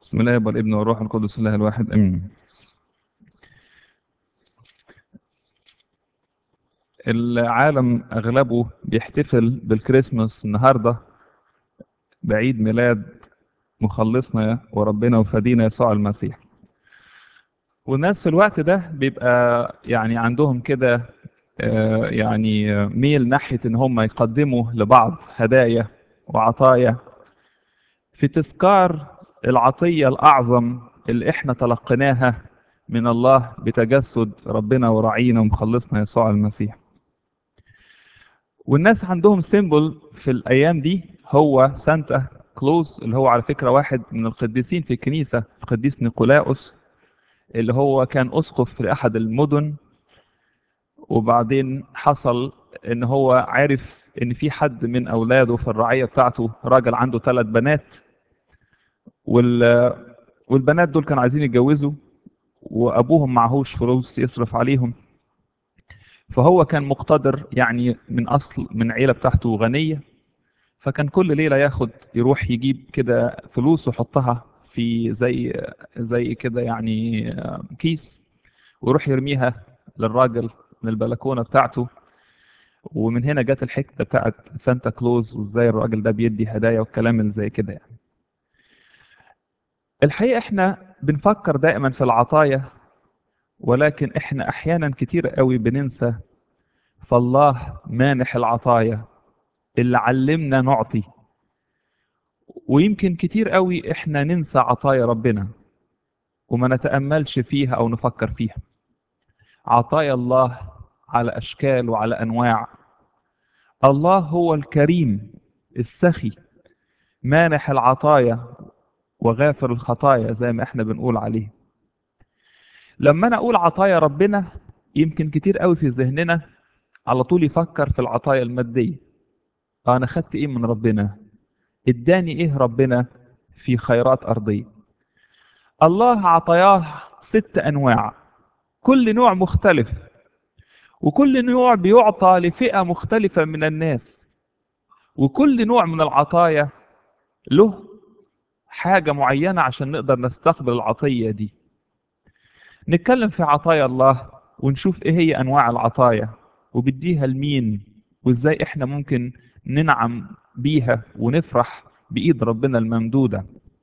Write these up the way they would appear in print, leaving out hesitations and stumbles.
بسم الله والابن والروح القدس الله الواحد امين. العالم اغلبه بيحتفل بالكريسماس النهارده بعيد ميلاد مخلصنا وربنا وفدينا يسوع المسيح. والناس في الوقت ده بيبقى يعني عندهم كده ميل ناحية ان هم يقدموا لبعض هدايا وعطايا في تذكار العطية الأعظم اللي احنا تلقيناها من الله بتجسد ربنا وراعينا ومخلصنا يسوع المسيح. والناس عندهم سيمبل في الأيام دي هو سانتا كلوز، اللي هو على فكرة واحد من القديسين في الكنيسة، القديس نيقولاوس، اللي هو كان أسقف لأحد المدن. وبعدين حصل إن هو عرف إن في حد من أولاده في الرعية بتاعته راجل عنده 3 بنات، وال والبنات دول كانوا عايزين يتجوزوا، وأبوهم معهوش فلوس يصرف عليهم. فهو كان مقتدر، يعني من أصل من عيلة بتاعته غنية، فكان كل ليلة يروح يجيب كده فلوس ويحطها في زي كده يعني كيس، ويروح يرميها للراجل من البلكونة بتاعته. ومن هنا جت الحكمة بتاعت سانتا كلوز، وازاي الراجل ده بيدي هدايا والكلام اللي زي كده يعني. الحقيقة احنا بنفكر دائما في العطايا، ولكن احنا احيانا كتير قوي بننسى فالله مانح العطايا اللي علمنا نعطي. ويمكن كتير قوي احنا ننسى عطايا ربنا وما نتأملش فيها أو نفكر فيها. عطايا الله على أشكال وعلى أنواع. الله هو الكريم السخي، مانح العطايا وغافر الخطايا زي ما احنا بنقول عليه. لما أنا أقول عطايا ربنا، يمكن كتير قوي في ذهننا على طول يفكر في العطايا المادية. أنا خدت إيه من ربنا؟ إداني إيه ربنا في خيرات أرضية؟ الله عطاياه 6 أنواع، كل نوع مختلف، وكل نوع بيعطى لفئة مختلفة من الناس. وكل نوع من العطايا له حاجة معينة عشان نقدر نستقبل العطية دي. نتكلم في عطايا الله ونشوف ايه هي انواع العطايا وبديها لمين، وازاي احنا ممكن ننعم بيها ونفرح بإيد ربنا الممدودة.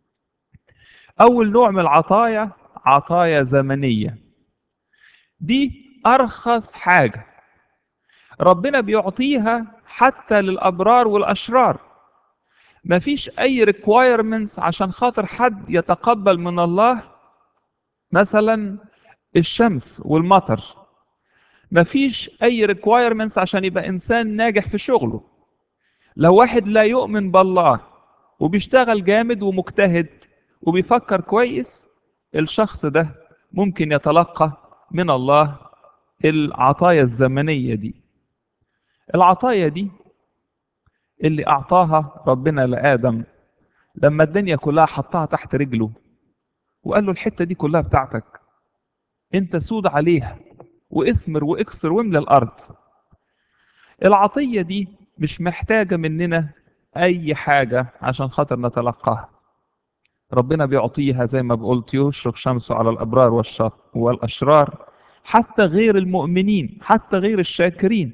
اول نوع من العطايا عطايا زمنية. دي ارخص حاجة ربنا بيعطيها حتى للأبرار والأشرار. مفيش أي requirements عشان خاطر حد يتقبل من الله، مثلا الشمس والمطر. مفيش أي requirements عشان يبقى إنسان ناجح في شغله. لو واحد لا يؤمن بالله وبيشتغل جامد ومجتهد وبيفكر كويس، الشخص ده ممكن يتلقى من الله العطايا الزمنية دي. العطايا دي اللي أعطاها ربنا لآدم لما الدنيا كلها حطها تحت رجله، وقال له الحتة دي كلها بتاعتك، انت سود عليها واثمر واكسر واملى الارض. العطية دي مش محتاجة مننا اي حاجة عشان خاطر نتلقاها. ربنا بيعطيها زي ما قلت، يشرق شمسه على الابرار والاشرار، حتى غير المؤمنين، حتى غير الشاكرين.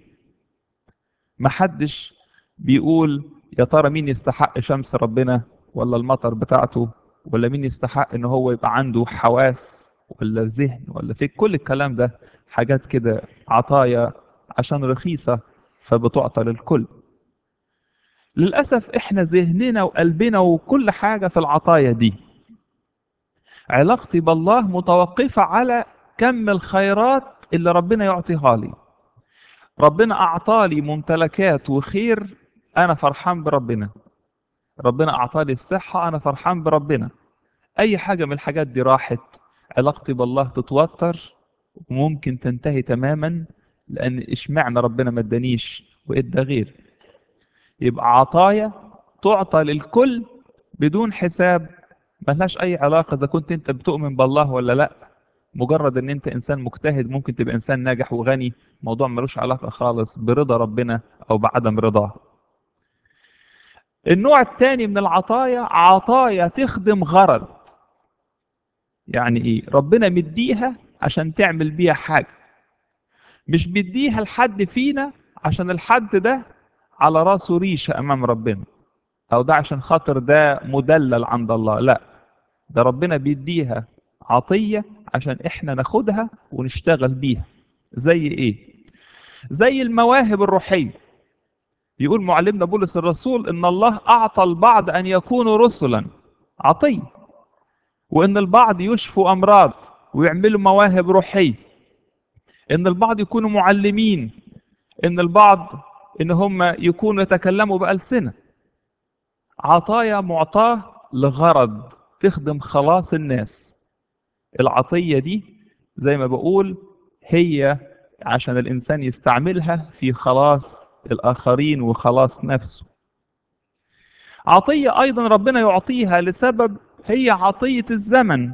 محدش بيقول يا ترى مين يستحق شمس ربنا ولا المطر بتاعته، ولا مين يستحق ان هو يبقى عنده حواس ولا ذهن ولا في كل الكلام ده. حاجات كده عطايا عشان رخيصة فبتعطى للكل. للأسف احنا ذهننا وقلبنا وكل حاجة في العطايا دي. علاقتي بالله متوقفة على كم الخيرات اللي ربنا يعطيها لي. ربنا أعطالي ممتلكات وخير، أنا فرحان بربنا. ربنا أعطالي الصحة، أنا فرحان بربنا. أي حاجة من الحاجات دي راحت، علاقتي بالله تتوتر وممكن تنتهي تماما، لأن إشمعنى ربنا ما ادانيش وإدى غير. يبقى عطايا تعطى للكل بدون حساب، ملهاش أي علاقة إذا كنت أنت بتؤمن بالله ولا لأ. مجرد ان انت انسان مجتهد ممكن تبقى انسان ناجح وغني، موضوع ملوش علاقة خالص برضا ربنا او بعدم رضاه. النوع الثاني من العطايا عطايا تخدم غرض. يعني ايه؟ ربنا مديها عشان تعمل بيها حاجة، مش بيديها لحد فينا عشان الحد ده على راسه ريشة امام ربنا، او ده عشان خاطر ده مدلل عند الله. لا، ده ربنا بيديها عطية عشان احنا ناخدها ونشتغل بيها. زي ايه؟ زي المواهب الروحية. يقول معلمنا بولس الرسول ان الله اعطى البعض ان يكونوا رسلا، عطية، وان البعض يشفوا امراض ويعملوا مواهب روحية، ان البعض يكونوا معلمين، ان البعض ان هم يكونوا يتكلموا بألسنة. عطايا معطاة لغرض تخدم خلاص الناس. العطية دي زي ما بقول هي عشان الإنسان يستعملها في خلاص الآخرين وخلاص نفسه. عطية أيضا ربنا يعطيها لسبب، هي عطية الزمن.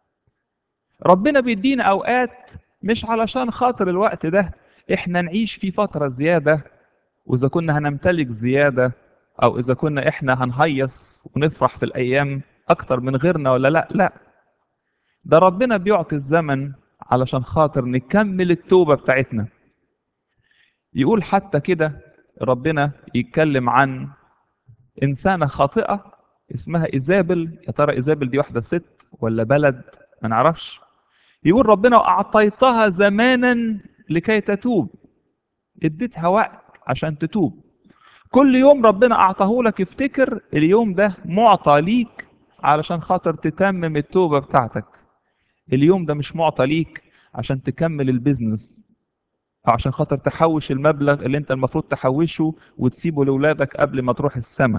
ربنا بيدينا أوقات مش علشان خاطر الوقت ده إحنا نعيش فيه فترة زيادة، وإذا كنا هنمتلك زيادة، أو إذا كنا إحنا هنهيص ونفرح في الأيام أكتر من غيرنا ولا لأ. لأ، ده ربنا بيعطي الزمن علشان خاطر نكمل التوبة بتاعتنا. يقول حتى كده ربنا يتكلم عن إنسانة خاطئة اسمها إيزابل. يا ترى إيزابل دي واحدة ست ولا بلد؟ ما نعرفش. يقول ربنا أعطيتها زمانا لكي تتوب، اديتها وقت عشان تتوب. كل يوم ربنا أعطاه لك افتكر اليوم ده معطى ليك علشان خاطر تتمم التوبة بتاعتك. اليوم ده مش معطى ليك عشان تكمل البيزنس، أو عشان خاطر تحوش المبلغ اللي انت المفروض تحوشه وتسيبه لأولادك قبل ما تروح السماء.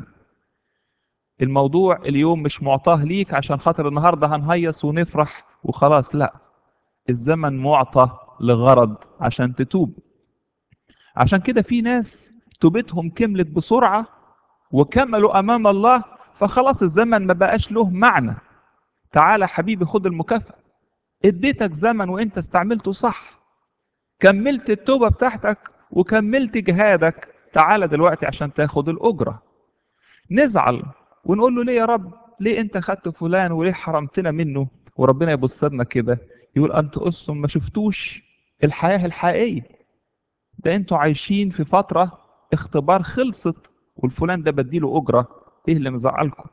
الموضوع اليوم مش معطاه ليك عشان خاطر النهاردة هنهيص ونفرح وخلاص. لا، الزمن معطى لغرض عشان تتوب. عشان كده في ناس توبتهم كملت بسرعة وكملوا أمام الله، فخلاص الزمن ما بقاش له معنى. تعالى حبيبي خد المكافأة، اديتك زمن وانت استعملته صح، كملت التوبة بتاعتك وكملت جهادك، تعالى دلوقتي عشان تاخد الأجرة. نزعل ونقول له ليه يا رب؟ ليه انت خدت فلان وليه حرمتنا منه؟ وربنا يبص لنا كده يقول انتوا اصلا ما شفتوش الحياة الحقيقية. ده انتوا عايشين في فترة اختبار خلصت، والفلان ده بديله أجرة. ايه اللي مزعلكم؟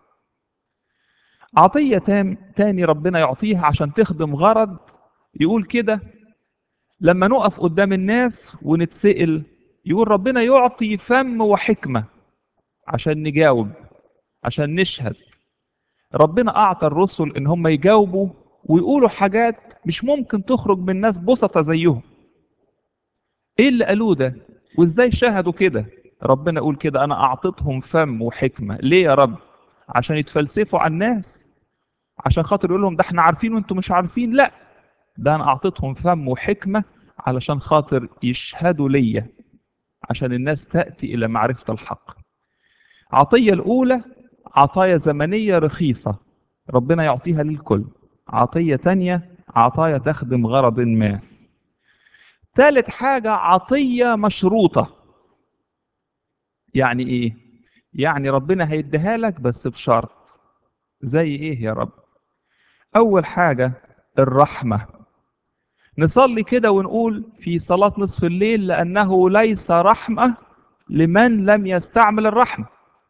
عطية تاني ربنا يعطيها عشان تخدم غرض. يقول كده لما نقف قدام الناس ونتسأل، يقول ربنا يعطي فم وحكمة عشان نجاوب، عشان نشهد. ربنا أعطى الرسل إن هم يجاوبوا ويقولوا حاجات مش ممكن تخرج من ناس بسطة زيهم. إيه اللي قالوه ده؟ وإزاي شهدوا كده؟ ربنا يقول كده أنا أعطيتهم فم وحكمة. ليه يا رب؟ عشان يتفلسفوا على الناس؟ عشان خاطر يقول لهم ده احنا عارفين وانتم مش عارفين؟ لا، ده انا اعطيتهم فم وحكمة علشان خاطر يشهدوا ليا، عشان الناس تأتي الى معرفة الحق. عطية الاولى عطايا زمنية رخيصة ربنا يعطيها للكل. عطية تانية عطايا تخدم غرض ما. ثالث حاجة عطية مشروطة. يعني ايه؟ يعني ربنا هيديها لك بس بشرط. زي ايه يا رب؟ اول حاجة الرحمة. نصلي كده ونقول في صلاة نصف الليل لأنه ليس رحمة لمن لم يستعمل الرحمة.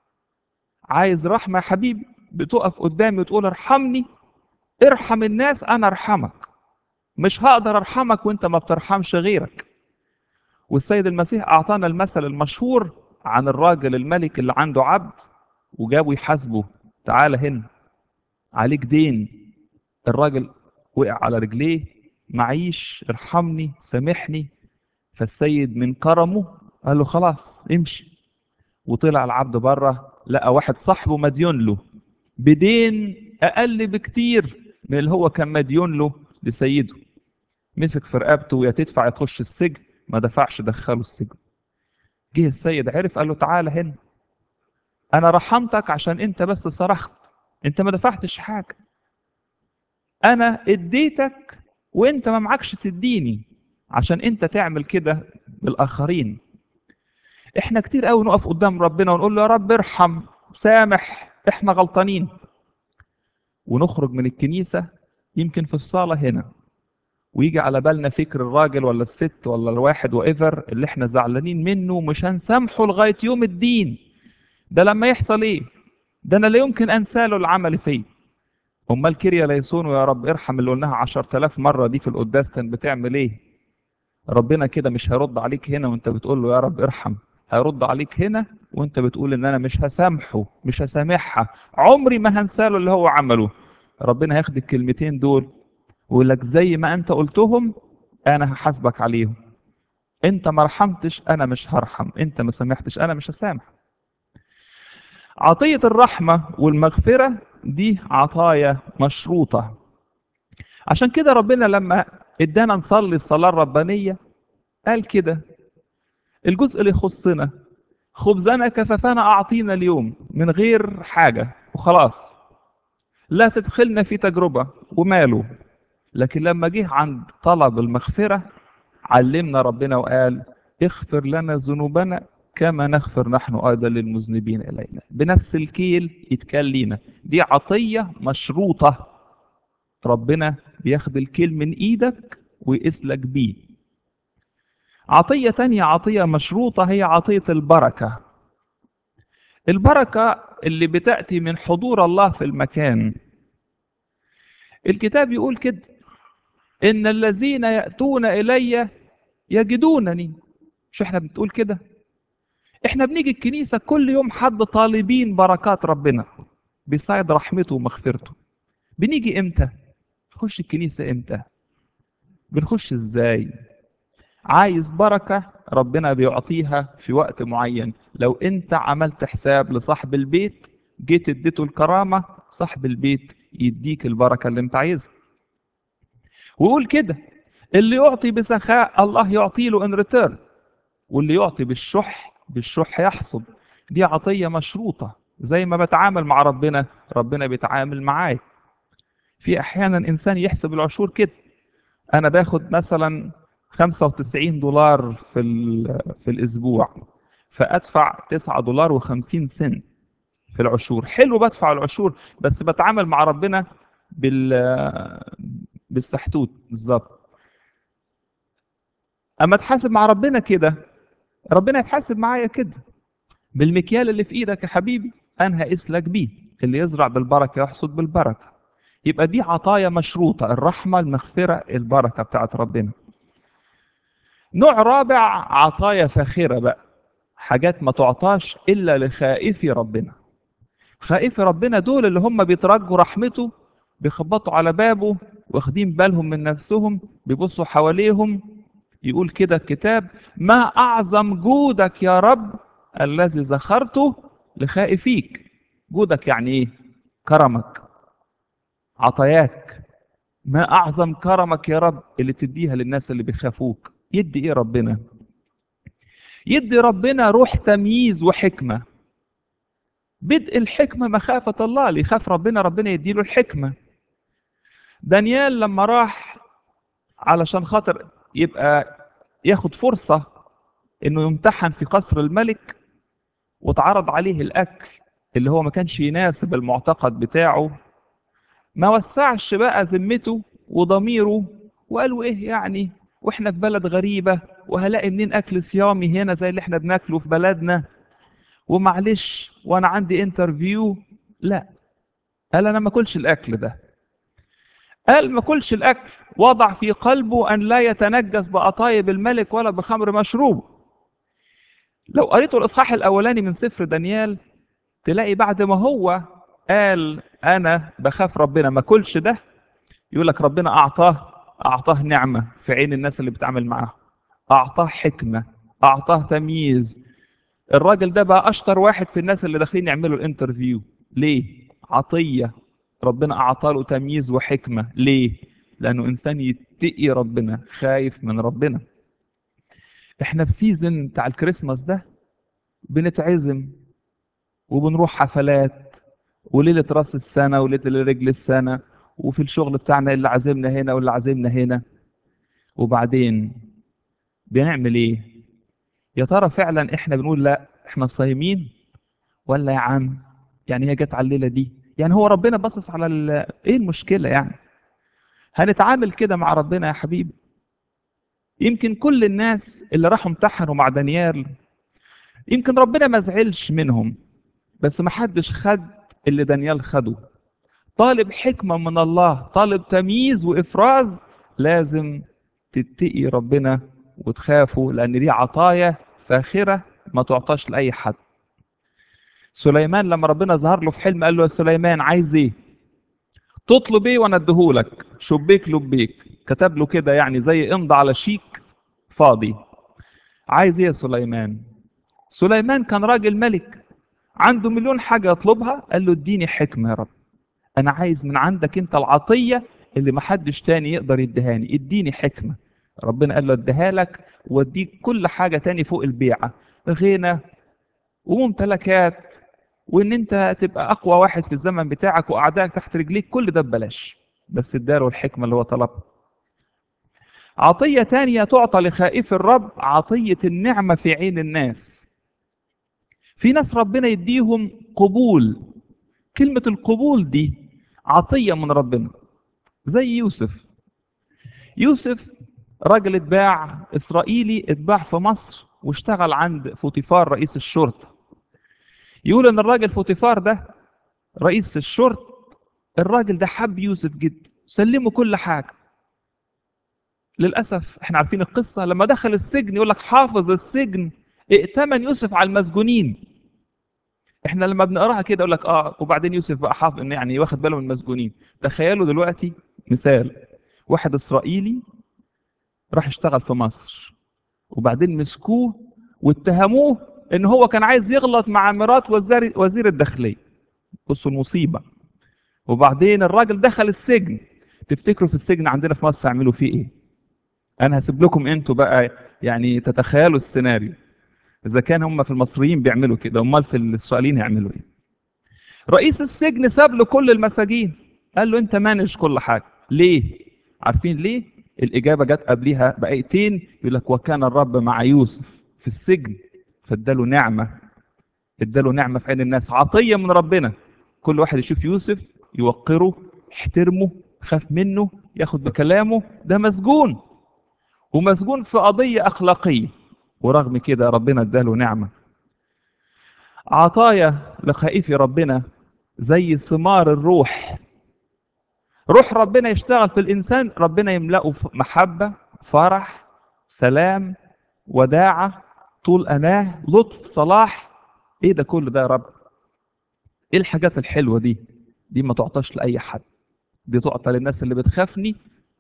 عايز رحمة يا حبيبي؟ بتقف قدامي وتقول ارحمني، ارحم الناس أنا ارحمك. مش هقدر ارحمك وانت ما بترحمش غيرك. والسيد المسيح أعطانا المثل المشهور عن الراجل الملك اللي عنده عبد وجابوا يحاسبه. تعال هنا، عليك دين. الراجل وقع على رجليه، معيش، ارحمني، سامحني. فالسيد من كرمه قال له خلاص امشي. وطلع العبد بره، لقى واحد صاحبه مديون له بدين اقل بكتير من اللي هو كان مديون له لسيده. مسك في رقبته، يا تدفع يا تخش السجن. ما دفعش، دخله السجن. جه السيد عرف قال له تعالى هنا، انا رحمتك عشان انت بس صرخت، انت ما دفعتش حاجه. انا اديتك وانت ما معكش تديني عشان انت تعمل كده بالاخرين. احنا كتير قوي نقف قدام ربنا ونقول له يا رب ارحم، سامح، احنا غلطانين، ونخرج من الكنيسة يمكن في الصالة هنا، ويجي على بالنا فكر الراجل ولا الست ولا الواحد وايفر اللي احنا زعلانين منه مش هنسامحه لغاية يوم الدين. ده لما يحصل ايه؟ ده انا لا يمكن انسى له العمل فيه. امال كيريا ليسون ويا رب ارحم اللي قلناها 10,000 مرة دي في القداس كان بتعمل ايه؟ ربنا كده مش هيرد عليك هنا وانت بتقول له يا رب ارحم، هيرد عليك هنا وانت بتقول ان انا مش هسامحه، مش هسامحها، عمري ما هنساله اللي هو عمله. ربنا هياخد الكلمتين دول ويقول لك زي ما انت قلتهم انا هحاسبك عليهم. انت ما رحمتش انا مش هرحم، انت ما سامحتش انا مش هسامح. عطية الرحمة والمغفرة دي عطايا مشروطة. عشان كده ربنا لما ادانا نصلي الصلاة الربانية قال كده الجزء اللي يخصنا: خبزنا كفافنا أعطينا اليوم، من غير حاجة وخلاص، لا تدخلنا في تجربة وماله. لكن لما جه عند طلب المغفرة علمنا ربنا وقال: اغفر لنا ذنوبنا كما نغفر نحن أيضا للمذنبين إلينا. بنفس الكيل يتكال لينا. دي عطية مشروطة، ربنا بياخد الكيل من إيدك ويقيسلك بيه. عطية تانية عطية مشروطة هي عطية البركة. البركة اللي بتأتي من حضور الله في المكان. الكتاب يقول كده: إن الذين يأتون إلي يجدونني. مش احنا بنقول كده؟ احنا بنيجي الكنيسة كل يوم حد طالبين بركات ربنا بيساعد رحمته ومغفرته. بنيجي امتى؟ نخش الكنيسة امتى؟ بنخش ازاي؟ عايز بركة ربنا بيعطيها في وقت معين. لو انت عملت حساب لصاحب البيت جيت اديته الكرامة، صاحب البيت يديك البركة اللي انت عايزها. ويقول كده: اللي يعطي بسخاء الله يعطي له ان ريتيرن، واللي يعطي بالشح بالشح يحصد. دي عطية مشروطة. زي ما بتعامل مع ربنا ربنا بيتعامل معاي. في احيانا انسان يحسب العشور كده: انا باخد مثلا $95 في الاسبوع، فادفع $9 و50 سنت في العشور. حلو بدفع العشور، بس بتعامل مع ربنا بالسحتوت بالظبط. اما اتحاسب مع ربنا كده ربنا يتحاسب معايا كده بالمكيال اللي في ايدك يا حبيبي، انا هقيس لك بيه. اللي يزرع بالبركه يحصد بالبركه. يبقى دي عطايا مشروطه: الرحمه، المغفره، البركه بتاعت ربنا. نوع رابع عطايا فاخره بقى، حاجات ما تعطاش الا لخائفي ربنا. خائفي ربنا دول اللي هم بيترجوا رحمته، بيخبطوا على بابه واخدين بالهم من نفسهم، بيبصوا حواليهم. يقول كده الكتاب: ما أعظم جودك يا رب الذي ذخرته لخائفيك. جودك يعني إيه؟ كرمك، عطاياك. ما أعظم كرمك يا رب اللي تديها للناس اللي بيخافوك. يدي إيه ربنا؟ يدي ربنا روح تمييز وحكمة. بدء الحكمة مخافة الله، اللي يخاف ربنا ربنا يديله الحكمة. دانيال لما راح علشان خاطر يبقى ياخد فرصة انه يمتحن في قصر الملك، واتعرض عليه الاكل اللي هو ما كانش يناسب المعتقد بتاعه، ما وسعش بقى ذمته وضميره وقالوا ايه يعني، واحنا في بلد غريبة وهلاقي منين اكل صيامي هنا زي اللي احنا بناكله في بلدنا، ومعلش وانا عندي انترفيو. لا، قال انا ما اكلش الاكل ده. قال ما اكلش الاكل، وضع في قلبه ان لا يتنجس بقطايب الملك ولا بخمر مشروب. لو قريتوا الاصحاح الاولاني من سفر دانيال تلاقي بعد ما هو قال انا بخاف ربنا ما كلش ده، يقول لك ربنا اعطاه نعمه في عين الناس اللي بتعامل معاه، اعطاه حكمه، اعطاه تمييز. الراجل ده بقى اشطر واحد في الناس اللي داخلين يعملوا الانترفيو. ليه؟ عطيه. ربنا اعطاه له تمييز وحكمه. ليه؟ لانه انسان يتقي ربنا، خايف من ربنا. احنا في سيزن بتاع الكريسماس ده بنتعزم وبنروح حفلات، وليلة راس السنة وليلة رجل السنة، وفي الشغل بتاعنا اللي عازمنا هنا واللي عازمنا هنا. وبعدين بنعمل ايه؟ يا ترى فعلا احنا بنقول لا احنا صايمين، ولا يا عم يعني هي جت على الليلة دي، يعني هو ربنا باصص على ايه المشكلة يعني؟ هنتعامل كده مع ربنا يا حبيبي؟ يمكن كل الناس اللي راحوا امتحنوا مع دانيال يمكن ربنا ما زعلش منهم، بس ما حدش خد اللي دانيال خده. طالب حكمة من الله، طالب تمييز وإفراز، لازم تتقي ربنا وتخافوا، لأن دي عطايا فاخرة ما تعطاش لأي حد. سليمان لما ربنا ظهر له في حلم قال له: يا سليمان عايز ايه؟ تطلب ايه وانا اديهولك، شبيك لبيك. كتب له كده يعني زي امضى على شيك فاضي. عايز ايه يا سليمان؟ سليمان كان راجل ملك، عنده مليون حاجة يطلبها. قال له: اديني حكمة يا رب، انا عايز من عندك انت العطية اللي محدش تاني يقدر يديهاني، اديني حكمة. ربنا قال له: اديها لك واديك كل حاجة تاني فوق البيعة، غنى وممتلكات، وان انت تبقى اقوى واحد في الزمن بتاعك واعدائك تحت رجليك، كل ده ببلاش. بس اداله الحكمة اللي هو طلبها. عطية تانية تعطى لخائف الرب، عطية النعمة في عين الناس. في ناس ربنا يديهم قبول. كلمة القبول دي عطية من ربنا. زي يوسف. يوسف راجل اتباع، إسرائيلي اتباع في مصر واشتغل عند فوتيفار رئيس الشرطة. يقول ان الراجل فوتيفار ده رئيس الشرطة، الراجل ده حب يوسف جدا، سلمه كل حاجة. للأسف احنا عارفين القصة، لما دخل السجن يقول لك حافظ السجن ائتمن يوسف على المسجونين. احنا لما بنقراها كده يقول لك وبعدين يوسف بقى حافظ ان يعني واخد باله من المسجونين. تخيلوا دلوقتي مثال، واحد اسرائيلي راح اشتغل في مصر، وبعدين مسكوه واتهموه ان هو كان عايز يغلط مع مرات وزير الداخليه. بصوا المصيبه. وبعدين الراجل دخل السجن. تفتكروا في السجن عندنا في مصر يعملوا فيه ايه؟ انا هسيب لكم انتوا بقى يعني تتخيلوا السيناريو. اذا كان هم في المصريين بيعملوا كده، امال في الاسرائيليين يعملوا ايه؟ رئيس السجن ساب له كل المساجين، قال له: انت مانج كل حاجه. ليه؟ عارفين ليه؟ الاجابه جت قبليها بايتين، يقول لك: وكان الرب مع يوسف في السجن فاداله نعمه. اداله نعمه في عين الناس، عطيه من ربنا. كل واحد يشوف يوسف يوقره، يحترمه، خاف منه، ياخد بكلامه. ده مسجون، ومسجون في قضيه اخلاقيه، ورغم كده ربنا اداله نعمه. عطايا لخائفي ربنا زي ثمار الروح. روح ربنا يشتغل في الإنسان، ربنا يملأه محبة، فرح، سلام، وداعة، طول أناه، لطف، صلاح. إيه ده كله ده يا رب؟ إيه الحاجات الحلوة دي؟ دي ما تعطاش لأي حد، دي تعطى للناس اللي بتخافني.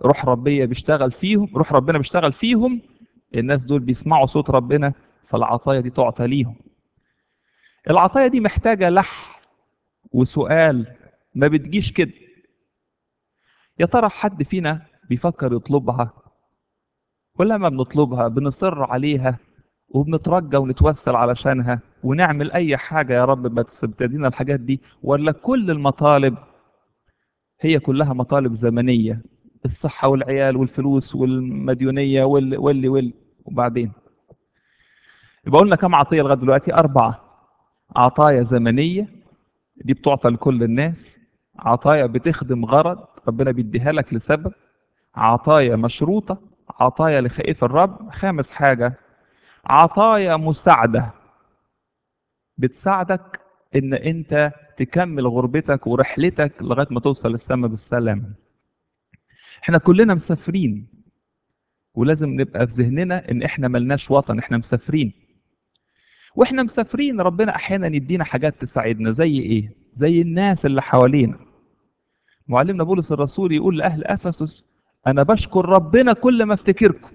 روح ربنا بيشتغل فيهم. الناس دول بيسمعوا صوت ربنا، فالعطايا دي تعطى ليهم. العطايا دي محتاجة لح وسؤال، ما بتجيش كده. يا ترى حد فينا بيفكر يطلبها؟ ولما بنطلبها بنصر عليها وبنترجى ونتوسل علشانها ونعمل اي حاجة يا رب بس بتدينا الحاجات دي؟ ولا كل المطالب هي كلها مطالب زمنية؟ الصحة والعيال والفلوس والمديونية واللي وبعدين. يبقى قلنا كم عطية لغاية دلوقتي؟ 4. عطايا زمنية، دي بتعطى لكل الناس. عطايا بتخدم غرض، ربنا بيديها لك لسبب. عطايا مشروطة، عطايا لخائف الرب. 5 حاجة، عطايا مساعدة، بتساعدك ان انت تكمل غربتك ورحلتك لغاية ما توصل للسماء بالسلام. احنا كلنا مسافرين، ولازم نبقى في ذهننا ان احنا ملناش وطن، احنا مسافرين. واحنا مسافرين ربنا احيانا يدينا حاجات تساعدنا. زي ايه؟ زي الناس اللي حوالينا. معلمنا بولس الرسول يقول لأهل أفسس: أنا بشكر ربنا كل ما افتكركم.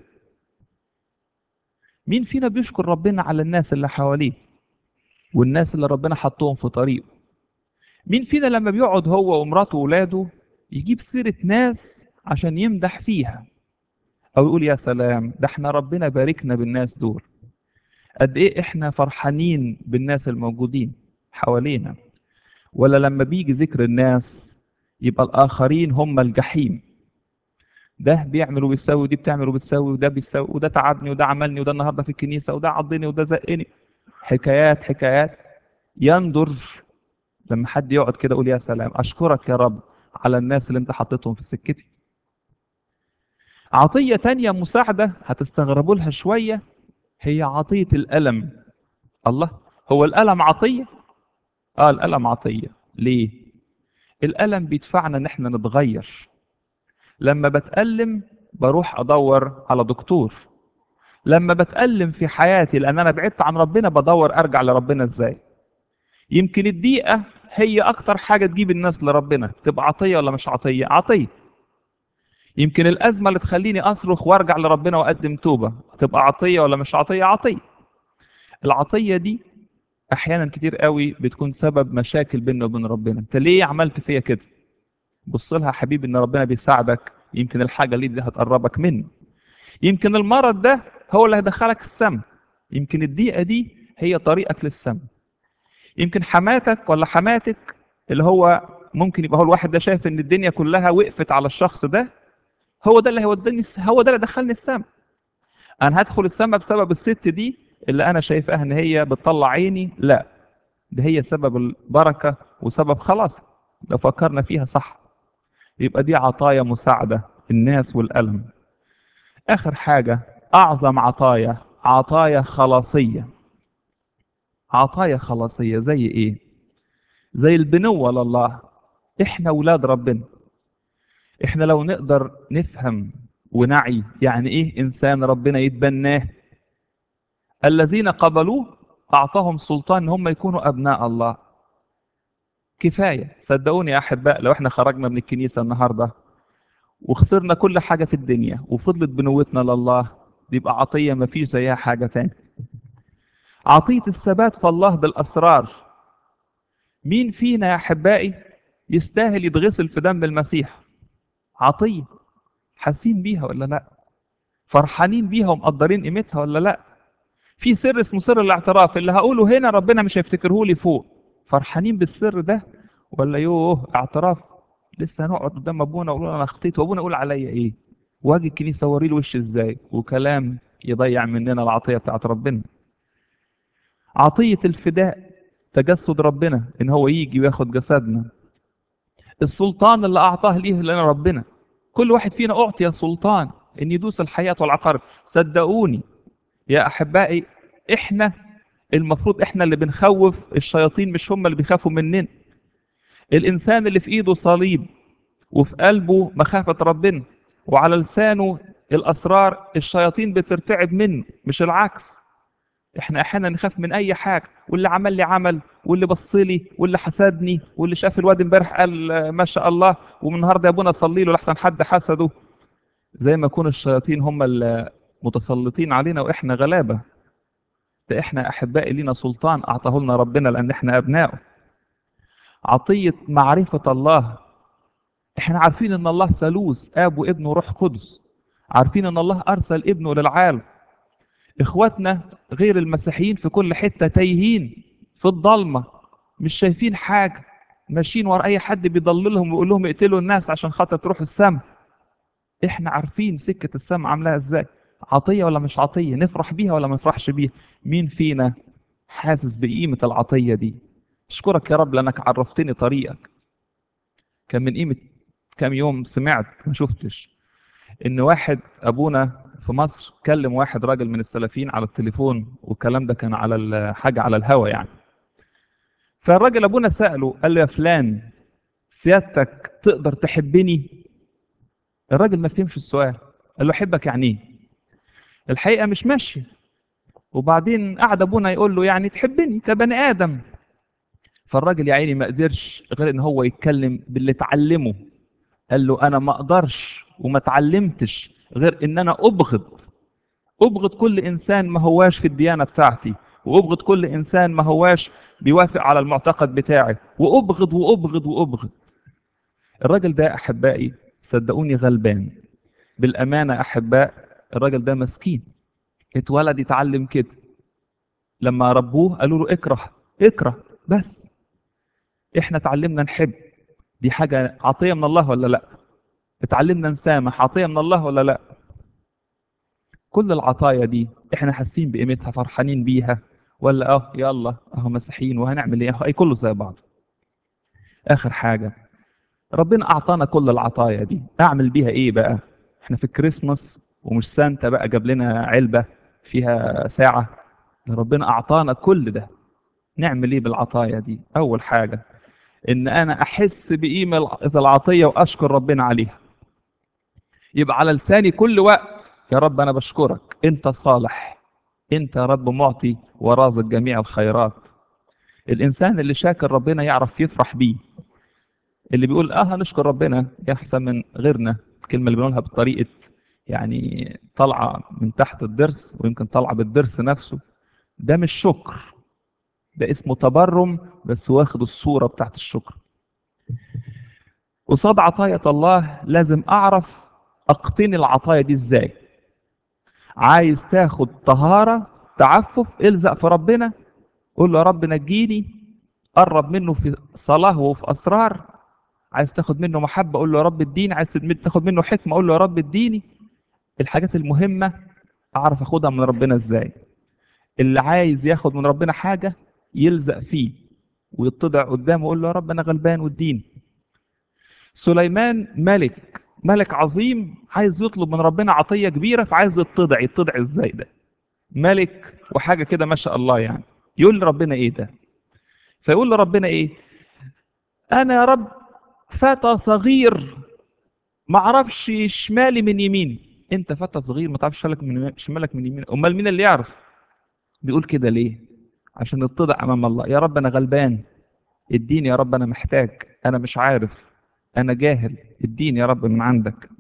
مين فينا بيشكر ربنا على الناس اللي حواليه والناس اللي ربنا حطهم في طريقه؟ مين فينا لما بيقعد هو ومراته وولاده يجيب سيرة ناس عشان يمدح فيها، أو يقول: يا سلام ده احنا ربنا باركنا بالناس دول، قد إيه احنا فرحانين بالناس الموجودين حوالينا؟ ولا لما بيجي ذكر الناس يبقى الآخرين هم الجحيم؟ ده بيعمل وبيسوي، ودي بتعمل وبتسوي، وده بيسوي، وده تعبني، وده عملني، وده النهارده في الكنيسه، وده عضني، وده زقني. حكايات حكايات. يندر لما حد يقعد كده يقول: يا سلام اشكرك يا رب على الناس اللي انت حطيتهم في سكتي. عطية تانية مساعدة هتستغربوا لها شوية، هي عطية الألم. الله، هو الألم عطية؟ الألم عطية. ليه؟ الألم بيدفعنا إن احنا نتغير. لما بتألم بروح أدور على دكتور. لما بتألم في حياتي لأن أنا بعدت عن ربنا بدور أرجع لربنا إزاي. يمكن الضيقة هي أكتر حاجة تجيب الناس لربنا، تبقى عطية ولا مش عطية؟ عطية. يمكن الأزمة اللي تخليني أصرخ وأرجع لربنا وأقدم توبة، تبقى عطية ولا مش عطية؟ عطية. العطية دي أحيانا كتير قوي بتكون سبب مشاكل بيننا وبين ربنا. أنت ليه عملت فيا كده؟ بص لها يا حبيبي إن ربنا بيساعدك، يمكن الحاجة اللي دي هتقربك منه. يمكن المرض ده هو اللي هيدخلك السما. يمكن الضيقة دي هي طريقك للسما. يمكن حماتك ولا حماتك اللي هو ممكن يبقى هو الواحد ده شايف ان الدنيا كلها وقفت على الشخص ده، هو ده اللي هيوديني هو ده اللي دخلني السما. انا هدخل السما بسبب الست دي اللي انا شايفاها ان هي بتطلع عيني؟ لا، ده هي سبب البركة وسبب خلاص. لو فكرنا فيها صح يبقى دي عطايا مساعدة، الناس والألم. آخر حاجة، أعظم عطايا، عطايا خلاصية. عطايا خلاصية زي إيه؟ زي البنوة لله. إحنا ولاد ربنا. إحنا لو نقدر نفهم ونعي يعني إيه إنسان ربنا يتبناه، الذين قبلوه أعطاهم سلطان إن هم يكونوا أبناء الله. كفاية صدقوني يا أحباء، لو إحنا خرجنا من الكنيسة النهاردة وخسرنا كل حاجة في الدنيا وفضلت بنوتنا لله، دي يبقى عطية ما فيش زيها حاجة تاني. عطية الثبات في الله بالأسرار. مين فينا يا أحبائي يستاهل يتغسل في دم المسيح؟ عطية. حاسين بيها ولا لا؟ فرحانين بيها ومقدرين قيمتها ولا لا؟ في سر اسمه سر الاعتراف، اللي هقوله هنا ربنا مش هيفتكره لي فوق. فرحانين بالسر ده ولا يوه اعتراف؟ لسه هنقعد قدام ابونا ونقول انا اخطيت، وابونا يقول عليا ايه، واجي الكنيسه اوري له وش ازاي، وكلام يضيع مننا العطيه بتاعت ربنا. عطيه الفداء، تجسد ربنا ان هو يجي وياخد جسدنا. السلطان اللي اعطاه ليه لنا ربنا. كل واحد فينا اعطي سلطان ان يدوس الحياه والعقارب. صدقوني يا احبائي، احنا المفروض احنا اللي بنخوف الشياطين، مش هم اللي بيخافوا مننا. الانسان اللي في ايده صليب وفي قلبه مخافة ربنا وعلى لسانه الاسرار، الشياطين بترتعب منه مش العكس. احنا احيانا نخاف من اي حاجه، واللي عمل لي عمل، واللي بص لي، واللي حسدني، واللي شاف الواد امبارح قال ما شاء الله، ومن النهارده يا ابونا صلي له لحسن حد حسده. زي ما يكون الشياطين هم المتسلطين علينا واحنا غلابه. ده احنا احبائي لينا سلطان اعطاه لنا ربنا لان احنا ابنائه. عطيه معرفه الله. احنا عارفين ان الله ثالوث، اب وابن وروح قدس. عارفين ان الله ارسل ابنه للعالم. اخواتنا غير المسيحيين في كل حته تايهين في الضلمه، مش شايفين حاجه، ماشيين ورا اي حد بيضللهم ويقول لهم اقتلوا الناس عشان خاطر تروحوا السما. احنا عارفين سكه السما عاملاها ازاي. عطيه ولا مش عطيه؟ نفرح بيها ولا ما نفرحش بيها؟ مين فينا حاسس بقيمه العطيه دي؟ اشكرك يا رب لانك عرفتني طريقك. كان من قيمه كام يوم سمعت، ما شفتش، ان واحد ابونا في مصر كلم واحد راجل من السلفيين على التليفون، والكلام ده كان على حاجه على الهوا يعني. فالراجل ابونا ساله قال له يا فلان، سيادتك تقدر تحبني؟ الراجل ما فهمش السؤال. قال له احبك يعني ايه؟ الحقيقه مش ماشي. وبعدين قعد ابونا يقول له يعني تحبني كبني ادم. فالراجل يا عيني ما قدرش غير ان هو يتكلم باللي اتعلمه. قال له انا ما اقدرش وما اتعلمتش غير ان انا ابغض كل انسان ما هواش في الديانه بتاعتي، وابغض كل انسان ما هواش بيوافق على المعتقد بتاعي، وابغض وابغض وابغض. الراجل ده احبائي صدقوني غلبان. بالامانه احباء، الراجل ده مسكين، اتولد يتعلم كده. لما ربوه قالوا له اكره اكره بس. احنا اتعلمنا نحب، دي حاجه عطيه من الله ولا لا؟ اتعلمنا نسامح، عطيه من الله ولا لا؟ كل العطايا دي احنا حاسين بقيمتها فرحانين بيها، ولا يلا اهو مسيحيين وهنعمل ايه، اي كله زي بعض. اخر حاجه، ربنا اعطانا كل العطايا دي، اعمل بيها ايه بقى؟ احنا في الكريسماس ومش سانتا بقى جاب لنا علبة فيها ساعة. ده ربنا أعطانا كل ده. نعمل ايه بالعطايا دي؟ أول حاجة إن أنا أحس بقيمة العطية وأشكر ربنا عليها. يبقى على لساني كل وقت يا رب أنا بشكرك، أنت صالح، أنت يا رب معطي ورازق جميع الخيرات. الإنسان اللي شاكر ربنا يعرف يفرح بيه. اللي بيقول هنشكر ربنا يحسن من غيرنا، الكلمة اللي بنقولها بطريقة يعني طالعة من تحت الضرس ويمكن طالعة بالضرس نفسه، ده مش شكر، ده اسمه تبرم بس واخد الصورة بتاعت الشكر. قصاد عطايا الله لازم أعرف أقتني العطايا دي إزاي. عايز تاخد طهارة تعفف، الزق في ربنا، قول له يا رب نجيني، قرب منه في صلاة وفي أسرار. عايز تاخد منه محبة قول له يا رب اديني، عايز تاخد منه حكمة قول له يا رب اديني. الحاجات المهمة أعرف أخدها من ربنا إزاي. اللي عايز ياخد من ربنا حاجة يلزق فيه ويتضع قدامه ويقول له يا رب أنا غلبان واديني. سليمان ملك عظيم، عايز يطلب من ربنا عطية كبيرة فعايز يتضع إزاي ده؟ ملك وحاجة كده ما شاء الله يعني. يقول لربنا إيه ده؟ فيقول لربنا إيه؟ أنا يا رب فتى صغير ما اعرفش شمالي من يميني. انت فتى صغير ما تعرفش شمالك من يمين، امال مين اللي يعرف؟ بيقول كده ليه؟ عشان يتضع امام الله. يا رب انا غلبان، اديني يا رب، انا محتاج، انا مش عارف، انا جاهل، اديني يا رب من عندك.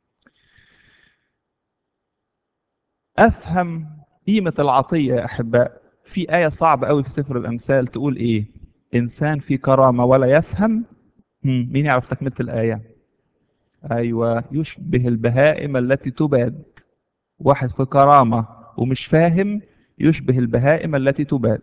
افهم قيمة العطية يا احباء. في آية صعبة قوي في سفر الامثال تقول ايه؟ انسان في كرامة ولا يفهم. مين يعرف تكملة الآية؟ ايوه، يشبه البهائم التي تباد. واحد في كرامة ومش فاهم يشبه البهائم التي تباد.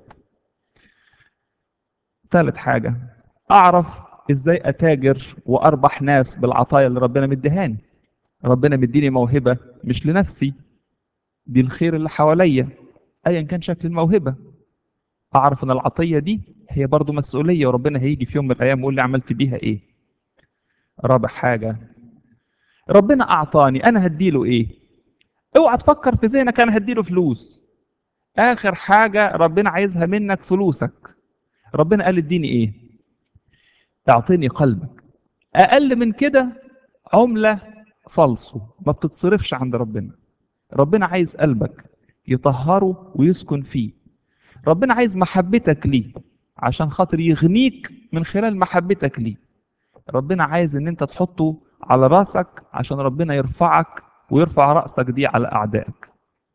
ثالث حاجة، أعرف إزاي أتاجر وأربح ناس بالعطايا اللي ربنا مديهاني. ربنا مديني موهبة مش لنفسي، دي الخير اللي حواليا أيا كان شكل الموهبة. أعرف إن العطية دي هي برضو مسؤولية، وربنا هيجي في يوم من الأيام ويقول لي عملت بيها إيه. رابع حاجة، ربنا أعطاني أنا هديله إيه؟ اوعى تفكر في ذهنك أنا هديله فلوس. آخر حاجة ربنا عايزها منك فلوسك. ربنا قال اديني ايه؟ اعطيني قلبك. اقل من كده عملة فالصو ما بتتصرفش عند ربنا. ربنا عايز قلبك يطهره ويسكن فيه. ربنا عايز محبتك ليه عشان خاطر يغنيك من خلال محبتك ليه. ربنا عايز ان انت تحطه على راسك عشان ربنا يرفعك ويرفع رأسك دي على اعدائك.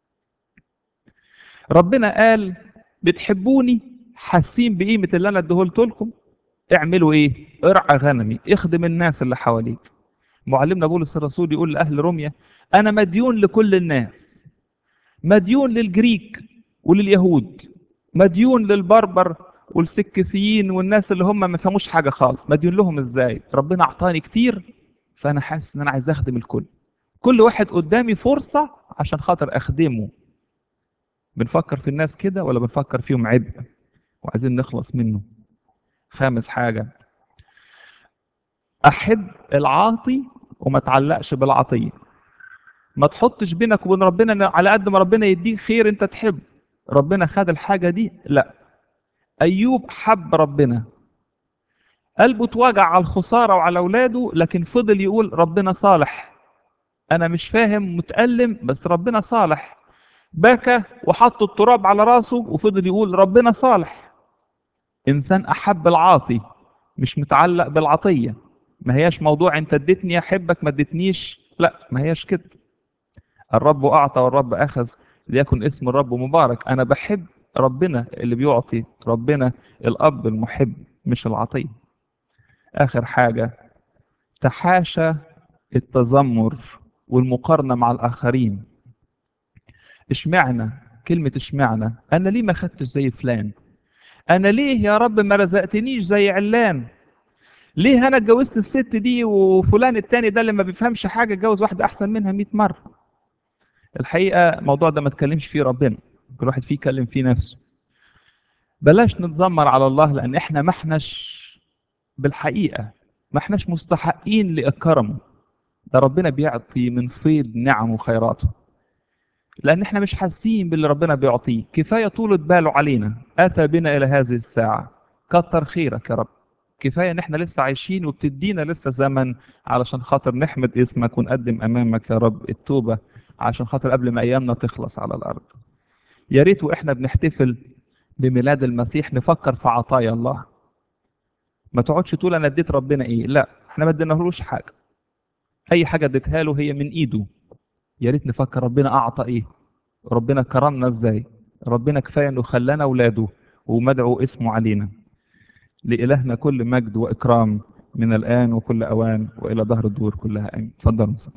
ربنا قال بتحبوني، حاسين بقيمة اللي انا اديهولت لكم، اعملوا ايه؟ ارعى غنمي، اخدم الناس اللي حواليك. معلمنا بولس الرسول يقول لاهل روميا انا مديون لكل الناس، مديون للجريك ولليهود، مديون للبربر والسكثيين والناس اللي هم ما فهموش حاجه خالص. مديون لهم ازاي؟ ربنا اعطاني كتير فانا حاسس ان انا عايز اخدم الكل. كل واحد قدامي فرصه عشان خاطر اخدمه. بنفكر في الناس كده ولا بنفكر فيهم عبء وعايزين نخلص منه؟ خامس حاجه، احب العاطي وما تعلقش بالعطيه. ما تحطش بينك وبين ربنا إن على قد ما ربنا يديك خير انت تحب. ربنا خد الحاجه دي؟ لا. ايوب حب ربنا، قلبه اتوجع على الخساره وعلى اولاده لكن فضل يقول ربنا صالح. انا مش فاهم متألم بس ربنا صالح. بكى وحط التراب على راسه وفضل يقول ربنا صالح. انسان احب العاطي مش متعلق بالعطيه. ما هياش موضوع انت اديتني احبك ما اديتنيش، لا ما هياش كده. الرب اعطى والرب اخذ، ليكن اسم الرب مبارك. انا بحب ربنا اللي بيعطي، ربنا الاب المحب مش العطيه. اخر حاجه، تحاشى التذمر والمقارنه مع الاخرين. اشمعنى؟ كلمه اشمعنى، انا ليه ما خدتش زي فلان؟ انا ليه يا رب ما رزقتنيش زي علان؟ ليه انا اتجوزت الست دي وفلان التاني ده اللي ما بيفهمش حاجه اتجوز واحده احسن منها 100 مره؟ الحقيقه الموضوع ده ما تكلمش فيه ربنا، كل واحد فيه يكلم فيه نفسه. بلاش نتذمر على الله لان احنا ما احناش بالحقيقه ما احناش مستحقين لاكرمه. ده ربنا بيعطي من فيض نعم وخيراته، لأن احنا مش حاسين باللي ربنا بيعطيه. كفاية طولة باله علينا، أتى بنا إلى هذه الساعة. كتر خيرك يا رب. كفاية إن احنا لسه عايشين وبتدينا لسه زمن علشان خاطر نحمد اسمك ونقدم أمامك يا رب التوبة، عشان خاطر قبل ما أيامنا تخلص على الأرض. يا ريت وإحنا بنحتفل بميلاد المسيح نفكر في عطايا الله. ما تقعدش تقول أنا اديت ربنا إيه، لا، احنا ما اديناهوش حاجة. أي حاجة اديتها له هي من إيده. يا ريت نفكر ربنا أعطى إيه، ربنا كرمنا ازاي. ربنا كفايه انه خلانا اولاده ومدعو اسمه علينا. لإلهنا كل مجد واكرام من الان وكل اوان والى ظهر الدور كلها امين. اتفضل.